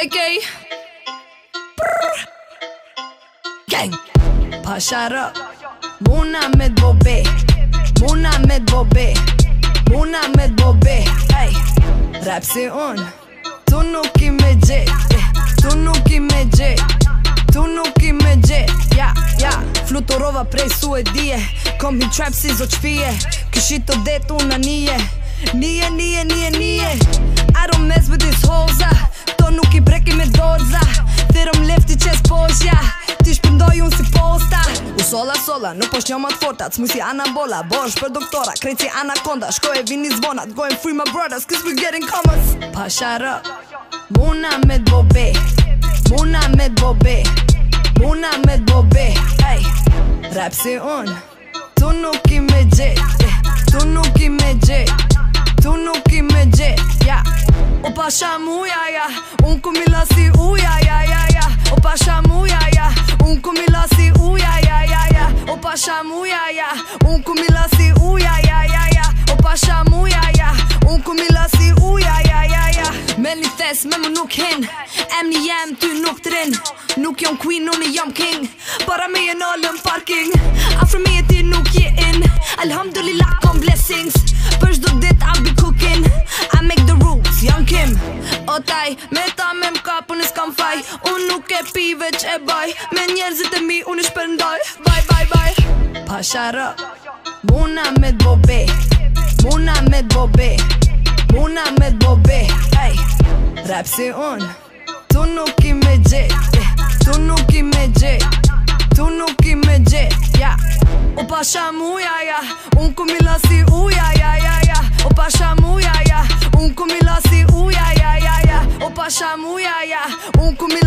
AK Gang Pasharë Muna me t'bobe Muna me t'bobe Muna me t'bobe Ej Rap si unë Tu nuk I me gje Tu nuk I me gje Tu nuk I me gje Ja, ja Fluturova prej Suedije Kom hi trap si zot shpije Këshito det una nije Nije, nije, nije, nije I don't mess with this hoza To nuk I breki me doza Thirëm lefti qes poshja Ti shpëndoj unë si posta U sola sola, nuk po shnjoma t'forta T'smuj si anabola, bosh për doktora Krejt si anakonda, shkoj e vini zvonat Go and free my brothers, cause we getting commas Pasharë Muna me t'bobe Muna me t'bobe Muna me t'bobe Ej Rap si unë Tu nuk I me gje Tu nuk I me gje Tu nuk I me gje Ja O pasha muja ja Unë ku mila si uja ja ja ja O pasha muja ja Unë ku mila si uja ja ja ja O pasha muja ja Unë ku mila si uja ja ja ja O pasha muja ja Unë ku mila si uja ja ja ja Me një thes me më nuk hin Emni jem ty nuk t'rin Nuk jom queen unë jom king Para me e nalën parking Afro me e ti nuk je in Alhamdulillah kom blessings Për shdo dit I be cooking I make the rules, young Kim O taj, me ta me m'kap unë s'kam faj Unë nuk e pi veç e baj Me njerëzit e mi unë I shpërndaj Bye, bye, bye Pasharë Muna me t'bobe Muna me t'bobe Muna me t'bobe Ej Rap si unë Tu nuk I me gje Tu nuk I me gje Tu nuk I me gje Ja O pasha muja ja Unë ku mila si uja ja ja ja O pasha muja ja Unë ku mila si uja ja ja ja O pasha muja ja Unë ku mila